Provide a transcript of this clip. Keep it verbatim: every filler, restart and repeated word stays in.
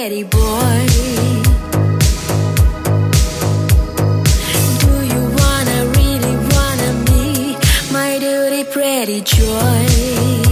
pretty boy. Do you wanna, really wanna be my duty, pretty joy?